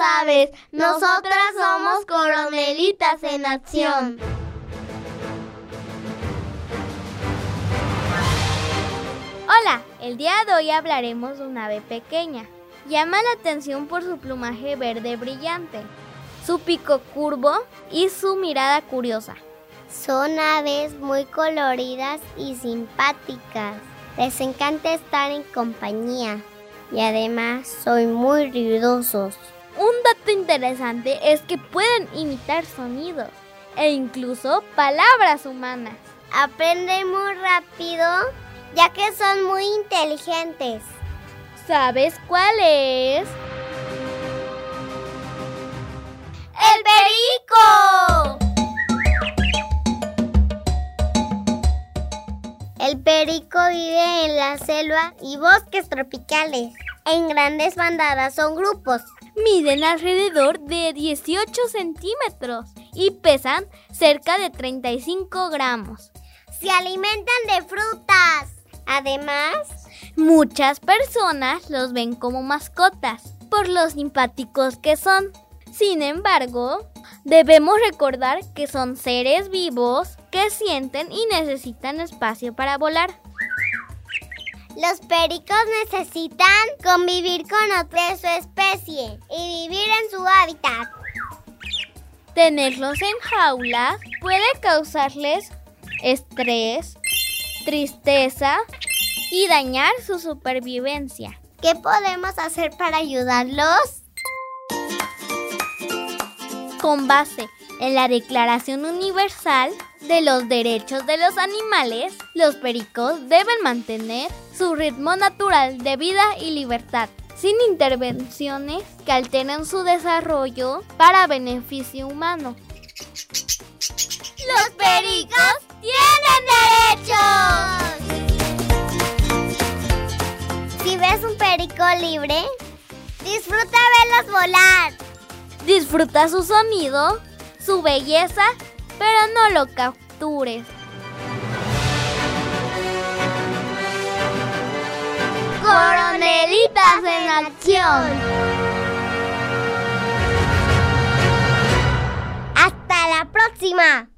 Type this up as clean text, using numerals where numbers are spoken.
aves. Nosotras somos Coronelitas en Acción. Hola, el día de hoy hablaremos de una ave pequeña. Llama la atención por su plumaje verde brillante, su pico curvo y su mirada curiosa. Son aves muy coloridas y simpáticas. Les encanta estar en compañía y además son muy ruidosos. Un dato interesante es que pueden imitar sonidos e incluso palabras humanas. Aprenden muy rápido ya que son muy inteligentes. ¿Sabes cuál es? ¡El perico! El perico vive en la selva y bosques tropicales. En grandes bandadas son grupos. Miden alrededor de 18 centímetros y pesan cerca de 35 gramos. Se alimentan de frutas. Además, muchas personas los ven como mascotas por lo simpáticos que son. Sin embargo, debemos recordar que son seres vivos que sienten y necesitan espacio para volar. Los pericos necesitan convivir con otros de su especie y vivir en su hábitat. Tenerlos en jaulas puede causarles estrés, tristeza y dañar su supervivencia. ¿Qué podemos hacer para ayudarlos? Con base en la Declaración Universal de los Derechos de los Animales, los pericos deben mantener su ritmo natural de vida y libertad, sin intervenciones que alteren su desarrollo para beneficio humano. ¡Los pericos tienen derechos! Si ves un perico libre, disfruta verlos volar. Disfruta su sonido, su belleza, pero no lo captures. Coronelitas en Acción. ¡Hasta la próxima!